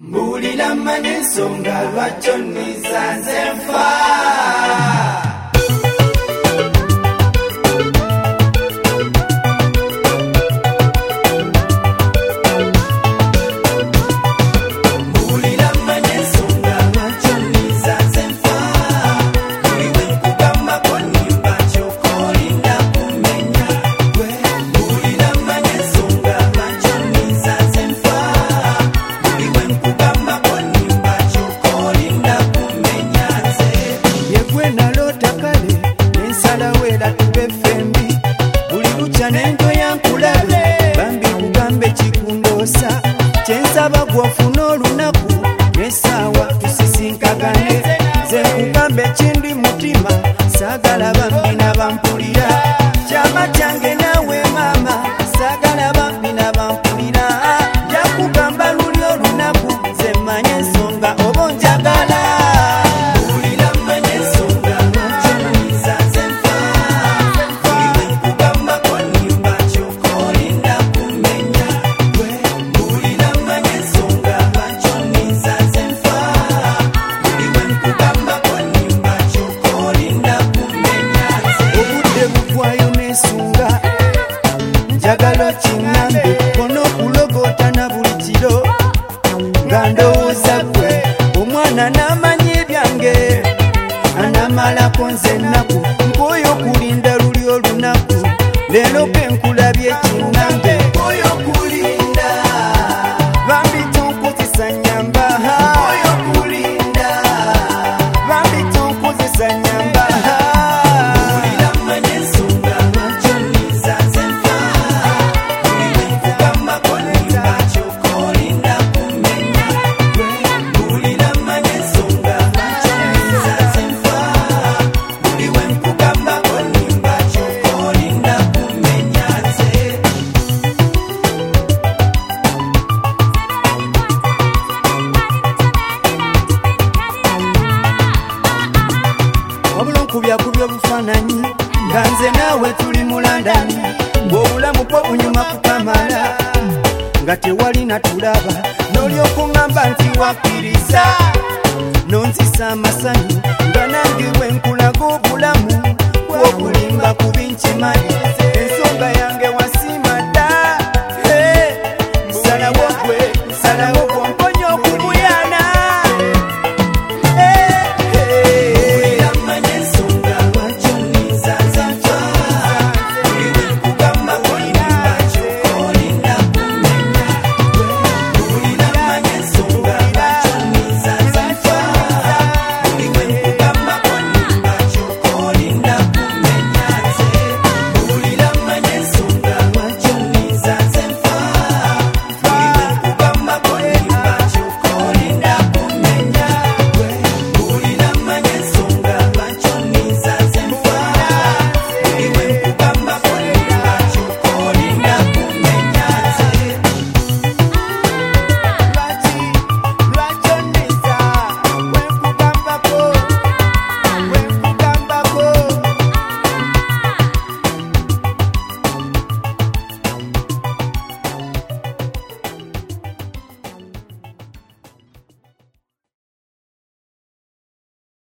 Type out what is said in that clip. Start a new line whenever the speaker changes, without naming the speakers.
Mbulira mmanyi ensonga lwaki onnisanze nfa.
Nendo yankulabe bambi kugambe kikundosa kyensaba gwofuna olunaku nesaawa tusisinkagane ze kugambe kindi mutima saagala bambi nabampulira kyama kyange nawe mama saagala bambi nabampulira jakugamba luli olunaku ze manye ensonga oba njagala. Njagala kinambe kono kulogota na buli kiro nga ndowooza gwe omwana n'amanyi ebyange anamalako nze ennaku nkooyo kulinda luli olunaku leero ke nkulabye kinambe nkooyo kulinda bambi tonkozesa nyamba nkooyo kulinda bambi tonkozesa nyamba. Kubya bufaananyi nga nze naawe tuli mu London ng'obulamu bwo bunyuma kukamala nga tewali natulaba n'olyoka oŋŋamba nti wakkiriza nonzisa amasanyu nga nange bwe nkulaga obulamu bw'obulimba kubi nkimanyi.